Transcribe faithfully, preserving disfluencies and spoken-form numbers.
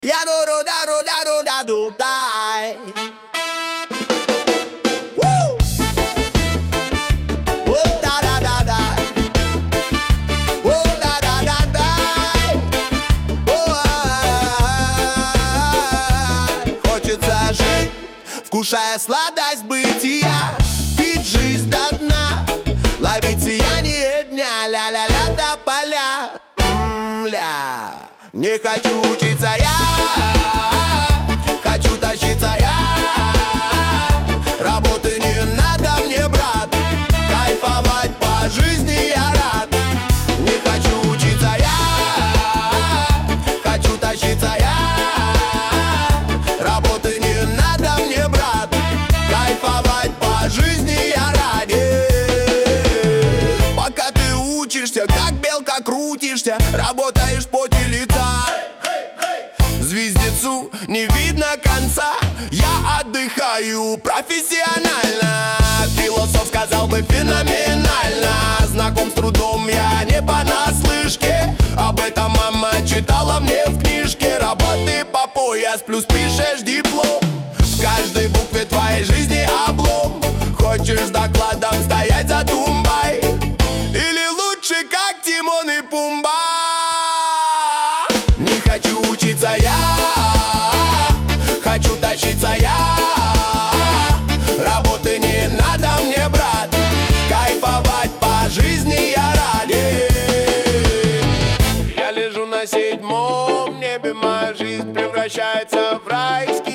Я ду ду да ду да ду да ду дай. Хочется жить, вкушая сладость бытия, пить жизнь до дна, ловить сияние дня, ля-ля-ля до поля. М-ля. Не хочу учиться я, хочу тащиться я. Работы не надо мне, брат, кайфовать по жизни я рад. Не хочу учиться я, хочу тащиться я. Работы не надо мне, брат, кайфовать по жизни я рад. Пока ты учишься, как белка крутишься, работаешь в поте лица. Звездецу не видно конца, я отдыхаю профессионально. Философ сказал бы феноменально. Знаком с трудом я не понаслышке, об этом мама читала мне в книжке. Работы по пояс, плюс пишешь диплом. В каждой букве твоей жизни облом. Хочешь с докладом стоять за тумбой, или лучше как Тимон и Пумба? Не хочу учиться я, хочу тащиться я. Работы не надо мне, брат, кайфовать по жизни я рад. Я лежу на седьмом небе, моя жизнь превращается в райский